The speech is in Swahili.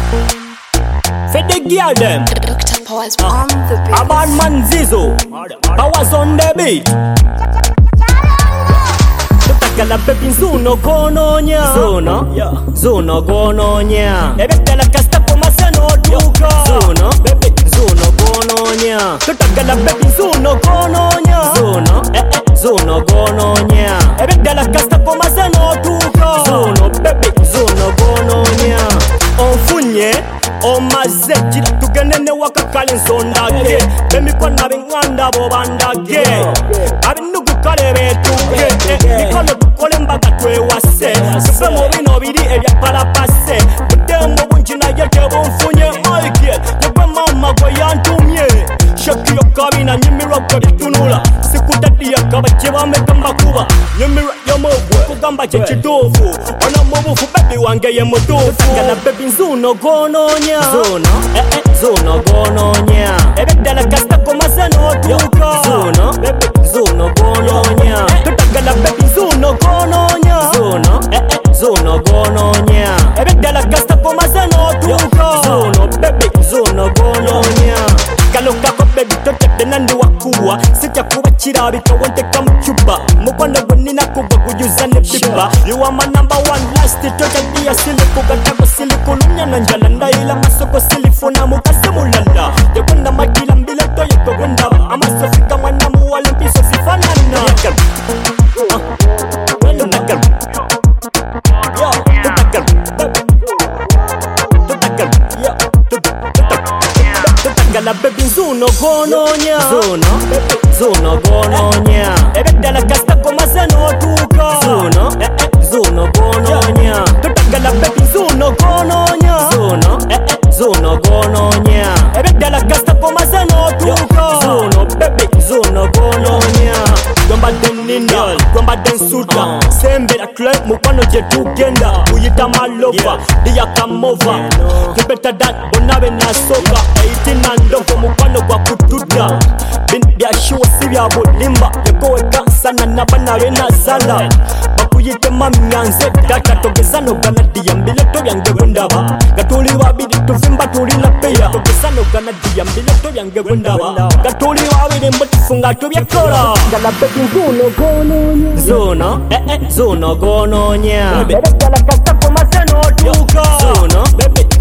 Fed the girl them. Dr. Powers on the beat. A bad man Zizo. Powers on the beat. Tutakala pepi zuno kononya. Zuno kononya. Ebetela kasta pomaseno duka. Zuno kononya. Tutakala pepi zuno kononya. Zuno kononya. Ebetela kasta pomaseno duka. Zuno kononya. Onfunye omaze jira tugenene wakakale nsondage bemikona benganda bobandage abinugu kale betuge mikolo tukole mbaga twewase tuve mu bino biri ebyapalapase budemo bungi naye tebunfunye oike yegwe mama gwe yantumye shaki yokabina nyimirwa gwe bitunula sikutadiya kaba kyebameka mbakuba nyimirwa yomogwe kugamba kyekituufu ono mubufu bebi wange ye mutuufu tagala bebi nzuno gononya Zuno gononya ebedala kasta komase notuka Zuno gononya tutagala bebi Zuno gononya Zuno gononya ebedala kasta komase notuka Zuno gononya kaloka ko bebi totete nandi wakuwa sitya kuba kirabika wonteka mu cuba mukwano gwe nina kuba kuyuza ne biba you are my number one last tocha dia siliku gatako siliku lunya na njala ndaila masoko silifuna mukase mulala yekwenda makila mbila toye kwenda amasofika mwana muwale mpiso sifanana Tutagala bebi nzuno gononya Zuno gononya ebedala kasta komase notuka Zuno gononya tutagala bebi nzuno gononya Zuno gononya ebedala kasta komase notuka Zuno gononya Gwamba denina, gwamba densuda Sembera club mukwano je tugenda Uyita malova, diya kamova You better that, bonabe na soka 18 and over mukwano kwa kutuda Bya shuwa sibya bulimba Yekowe kansana nabana rena zala Bakuyite mamnyanze Data togezano gana diyambile Tobyange wendaba Gatuli wabidi tuvimba tulina peya Togezano gana diyambile Tobyange wendaba Gatuli wabidi mbutifunga tubyekola Gala bebi Zuno gononya Zuno gononya Bebe gala kasta komase notuka